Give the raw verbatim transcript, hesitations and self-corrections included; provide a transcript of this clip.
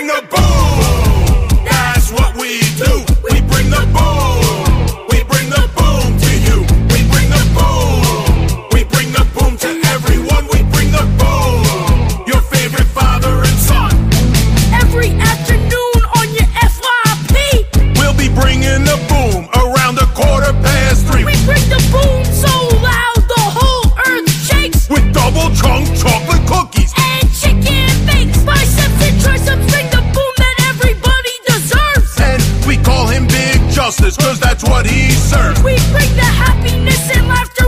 bring the boom. That's what we do. We bring the boom. We bring the boom to you. We bring the boom. We bring the boom to everyone. We bring the boom. Your favorite father and son. Every afternoon on your F Y P, we'll be bringing the boom around a quarter past three. we bring the boom so loud the whole earth shakes. With double chunk chocolate cookies And chicken bakes, biceps and triceps, bring the boom that everybody deserves. and we call him Big Justice, cause that's what he serves. We bring the happiness and laughter